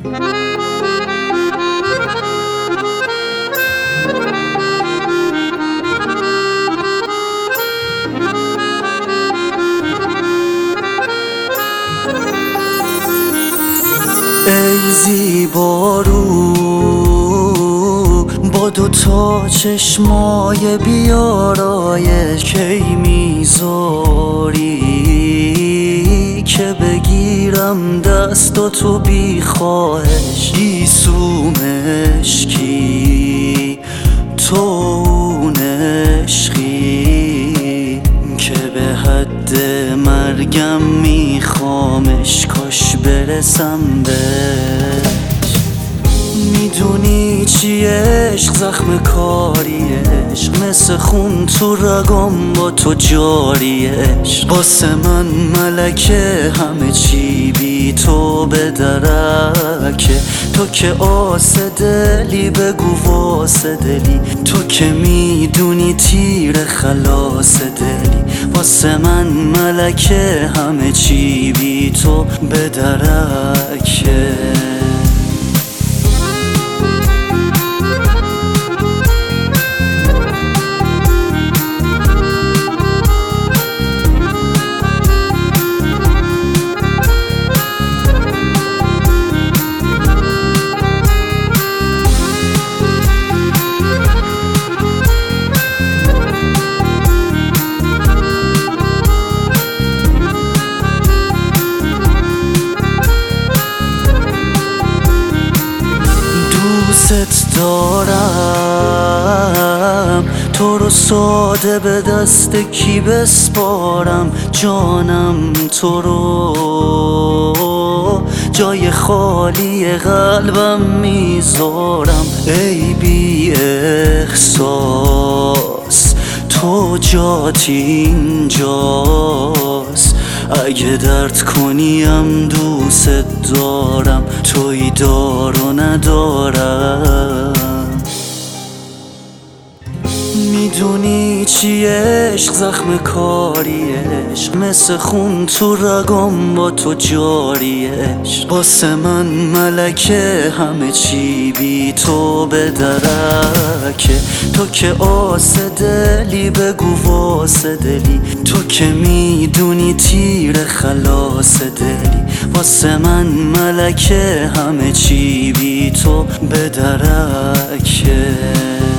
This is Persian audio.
ای زیبارو با دوتا چشمای بیارایش، کی میذاری که بگیرم دستاتو بی خواهش؟ گیسو مشکی تو اون عشقی که به حد مرگم میخوامش، کاش برسم بهش. میدونی چی عشق؟ زخم کاری عشق، مثل خون تو رگام با تو جاری عشق. واسه من ملکه همه چی بی تو به درکه. تو که آس دلی بگو واسه دلی، تو که میدونی تیر خلاص دلی. واسه من ملکه همه چی بی تو به درکه. دوست دارم تو رو، ساده به دست کی بسپارم؟ جانم تو رو جای خالی قلبم میذارم. ای بی احساس تو جات اینجاست، اگه درد کنیم دوست دارم، توی دار و ندارم. میدونی چی عشق؟ زخم کاری عشق، مثل خون تو رگام با تو جاری عشق. واسه من ملکه همه چی بی تو به درکه. تو که آس دلی بگو واسه دلی، تو که میدونی تیر خلاص دلی. واسه من ملکه همه چی بی تو به درکه.